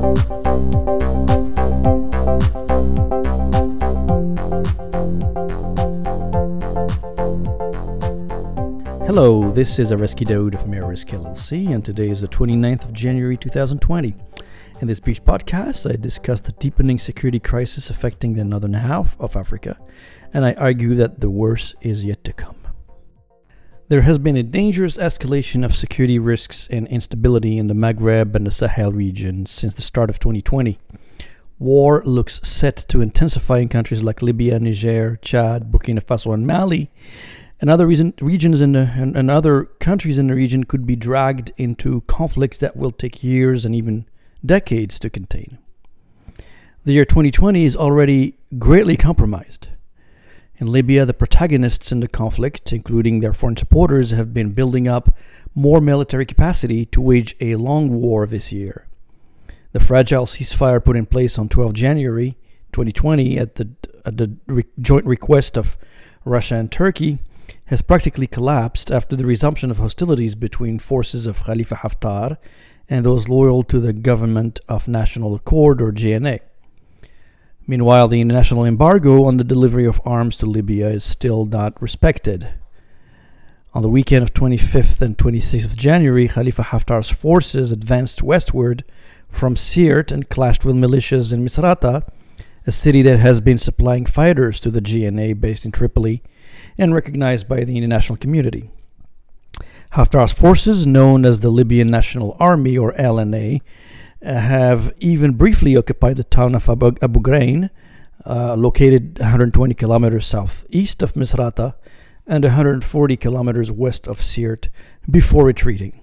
Hello, this is Areski Daoud from Aresk LLC, and today is the 29th of January 2020. In this brief podcast, I discuss the deepening security crisis affecting the northern half of Africa, and I argue that the worst is yet to come. There has been a dangerous escalation of security risks and instability in the Maghreb and the Sahel region since the start of 2020. War looks set to intensify in countries like Libya, Niger, Chad, Burkina Faso, and Mali. And other regions and other countries in the region could be dragged into conflicts that will take years and even decades to contain. The year 2020 is already greatly compromised. In Libya, the protagonists in the conflict, including their foreign supporters, have been building up more military capacity to wage a long war this year. The fragile ceasefire put in place on 12 January 2020 at the joint request of Russia and Turkey has practically collapsed after the resumption of hostilities between forces of Khalifa Haftar and those loyal to the Government of National Accord, or GNA. Meanwhile, the international embargo on the delivery of arms to Libya is still not respected. On the weekend of 25th and 26th of January, Khalifa Haftar's forces advanced westward from Sirte and clashed with militias in Misrata, a city that has been supplying fighters to the GNA based in Tripoli and recognized by the international community. Haftar's forces, known as the Libyan National Army, or LNA, have even briefly occupied the town of Abu Ghrain, located 120 kilometers southeast of Misrata and 140 kilometers west of Sirte, before retreating.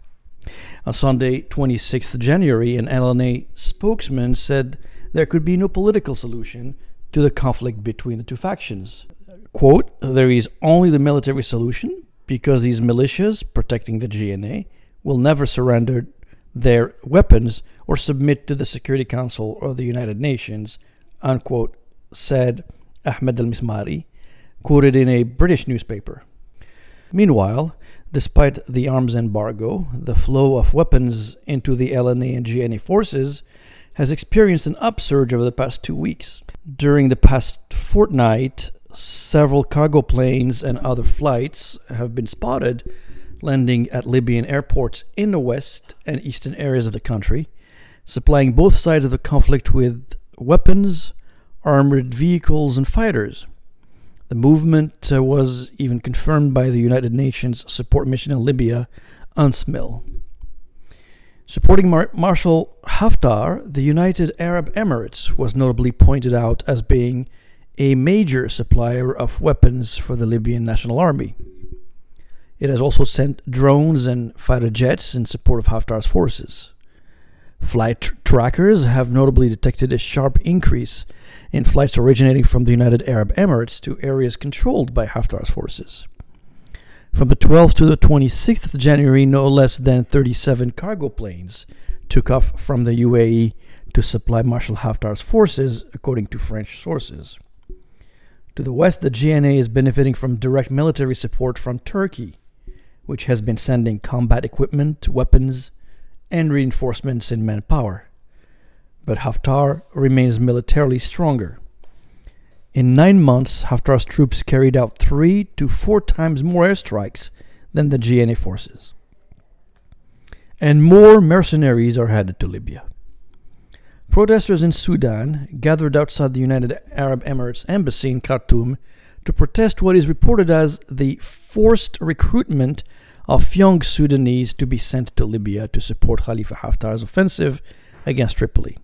On Sunday, 26th January, an LNA spokesman said there could be no political solution to the conflict between the two factions. Quote, "There is only the military solution because these militias protecting the GNA will never surrender their weapons or submit to the Security Council or the United Nations," unquote, said Ahmed al-Mismari, quoted in a British newspaper. Meanwhile, despite the arms embargo, the flow of weapons into the LNA and GNA forces has experienced an upsurge over the past 2 weeks. During the past fortnight, several cargo planes and other flights have been spotted landing at Libyan airports in the west and eastern areas of the country, supplying both sides of the conflict with weapons, armored vehicles, and fighters. The movement was even confirmed by the United Nations support mission in Libya, UNSMIL. Supporting Marshal Haftar, the United Arab Emirates was notably pointed out as being a major supplier of weapons for the Libyan National Army. It has also sent drones and fighter jets in support of Haftar's forces. Flight trackers have notably detected a sharp increase in flights originating from the United Arab Emirates to areas controlled by Haftar's forces. From the 12th to the 26th of January, no less than 37 cargo planes took off from the UAE to supply Marshal Haftar's forces, according to French sources. To the west, the GNA is benefiting from direct military support from Turkey, which has been sending combat equipment, weapons, and reinforcements in manpower. But Haftar remains militarily stronger. In 9 months, Haftar's troops carried out 3 to 4 times more airstrikes than the GNA forces. And more mercenaries are headed to Libya. Protesters in Sudan gathered outside the United Arab Emirates embassy in Khartoum to protest what is reported as the forced recruitment of young Sudanese to be sent to Libya to support Khalifa Haftar's offensive against Tripoli.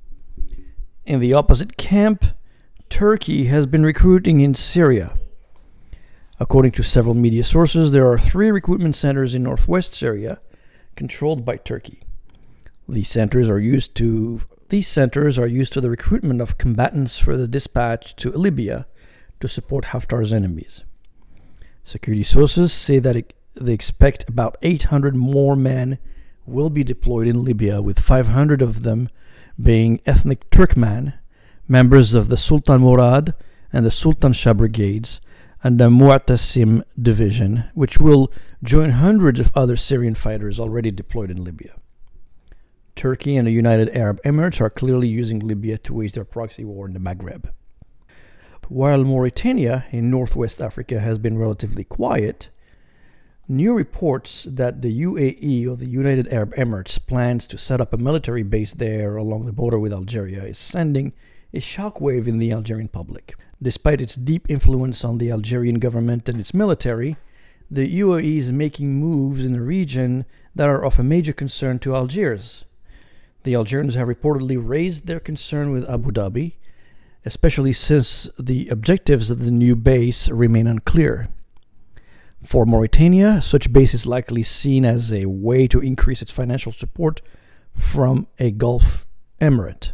In the opposite camp, Turkey has been recruiting in Syria. According to several media sources, there are 3 recruitment centers in northwest Syria controlled by Turkey. These centers are used to the recruitment of combatants for the dispatch to Libya to support Haftar's enemies. Security sources say that they expect about 800 more men will be deployed in Libya, with 500 of them being ethnic Turkmen, members of the Sultan Murad and the Sultan Shah brigades, and the Mu'tasim division, which will join hundreds of other Syrian fighters already deployed in Libya. Turkey and the United Arab Emirates are clearly using Libya to wage their proxy war in the Maghreb. While Mauritania in northwest Africa has been relatively quiet, new reports that the UAE, or the United Arab Emirates, plans to set up a military base there along the border with Algeria is sending a shockwave in the Algerian public. Despite its deep influence on the Algerian government and its military, the UAE is making moves in the region that are of a major concern to Algiers. The Algerians have reportedly raised their concern with Abu Dhabi, especially since the objectives of the new base remain unclear. For Mauritania, such base is likely seen as a way to increase its financial support from a Gulf emirate.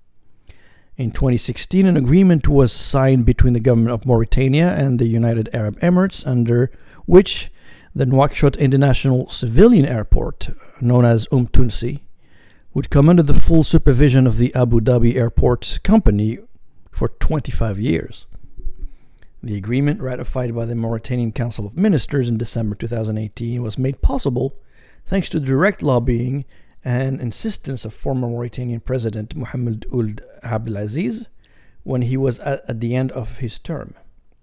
In 2016, an agreement was signed between the government of Mauritania and the United Arab Emirates, under which the Nouakchott International Civilian Airport, known as Tunsi, would come under the full supervision of the Abu Dhabi Airports Company for 25 years. The agreement, ratified by the Mauritanian Council of Ministers in December 2018, was made possible thanks to direct lobbying and insistence of former Mauritanian President Mohamed Ould Abdelaziz when he was at the end of his term.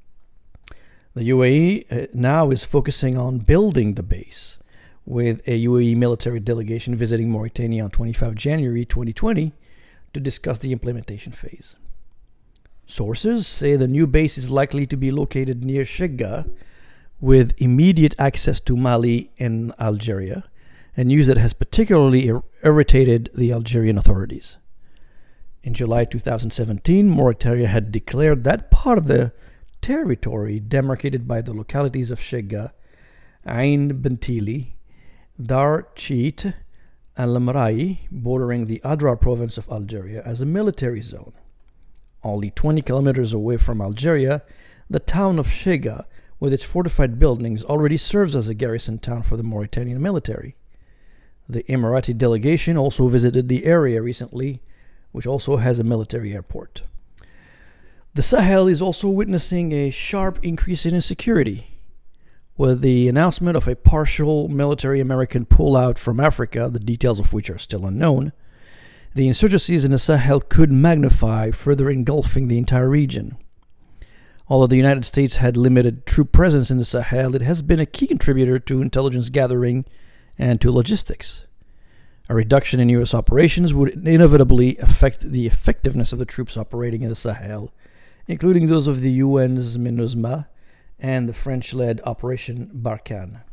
The UAE now is focusing on building the base, with a UAE military delegation visiting Mauritania on 25 January 2020 to discuss the implementation phase. Sources say the new base is likely to be located near Chegga, with immediate access to Mali and Algeria, a news that has particularly irritated the Algerian authorities. In July 2017, Mauritania had declared that part of the territory demarcated by the localities of Chegga, Ain Bentili, Dar Cheat, and Lamraï, bordering the Adrar province of Algeria, as a military zone. Only 20 kilometers away from Algeria, the town of Chegga, with its fortified buildings, already serves as a garrison town for the Mauritanian military. The Emirati delegation also visited the area recently, which also has a military airport. The Sahel is also witnessing a sharp increase in insecurity. With the announcement of a partial military American pullout from Africa, the details of which are still unknown, the insurgencies in the Sahel could magnify, further engulfing the entire region. Although the United States had limited troop presence in the Sahel, it has been a key contributor to intelligence gathering and to logistics. A reduction in U.S. operations would inevitably affect the effectiveness of the troops operating in the Sahel, including those of the UN's MINUSMA and the French-led Operation Barkhane.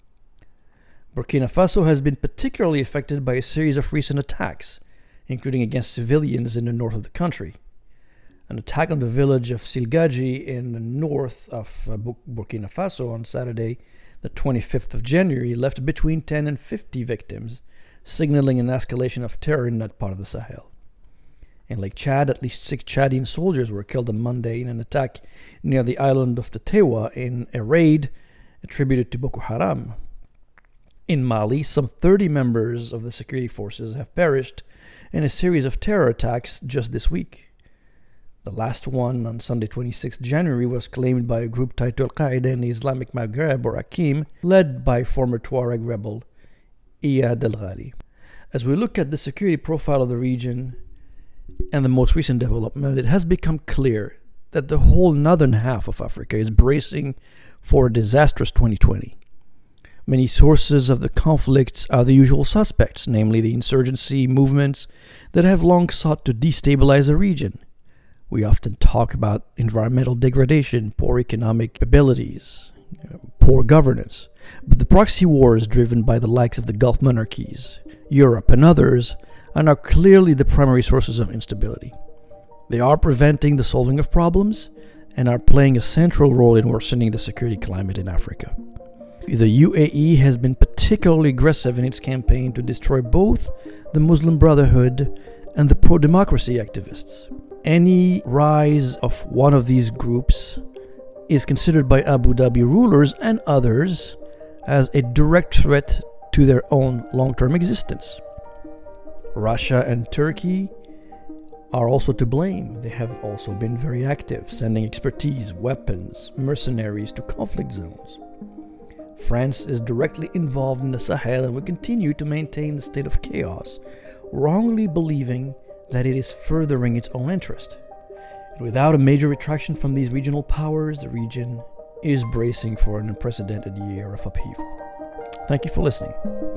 Burkina Faso has been particularly affected by a series of recent attacks, including against civilians in the north of the country. An attack on the village of Silgadji in the north of Burkina Faso on Saturday, the 25th of January, left between 10 and 50 victims, signaling an escalation of terror in that part of the Sahel. In Lake Chad, at least 6 Chadian soldiers were killed on Monday in an attack near the island of Tetewa in a raid attributed to Boko Haram. In Mali, some 30 members of the security forces have perished in a series of terror attacks just this week. The last one, on Sunday 26 January, was claimed by a group tied to Al-Qaeda in the Islamic Maghreb, or Akim, led by former Tuareg rebel Iyad al-Ghali. As we look at the security profile of the region and the most recent development, it has become clear that the whole northern half of Africa is bracing for a disastrous 2020. Many sources of the conflicts are the usual suspects, namely the insurgency movements that have long sought to destabilize the region. We often talk about environmental degradation, poor economic abilities, poor governance. But the proxy wars driven by the likes of the Gulf monarchies, Europe, and others are now clearly the primary sources of instability. They are preventing the solving of problems and are playing a central role in worsening the security climate in Africa. The UAE has been particularly aggressive in its campaign to destroy both the Muslim Brotherhood and the pro-democracy activists. Any rise of one of these groups is considered by Abu Dhabi rulers and others as a direct threat to their own long-term existence. Russia and Turkey are also to blame. They have also been very active, sending expertise, weapons, mercenaries to conflict zones. France is directly involved in the Sahel and will continue to maintain the state of chaos wrongly believing that it is furthering its own interest. And without a major retraction from these regional powers, the region is bracing for an unprecedented year of upheaval. Thank you for listening.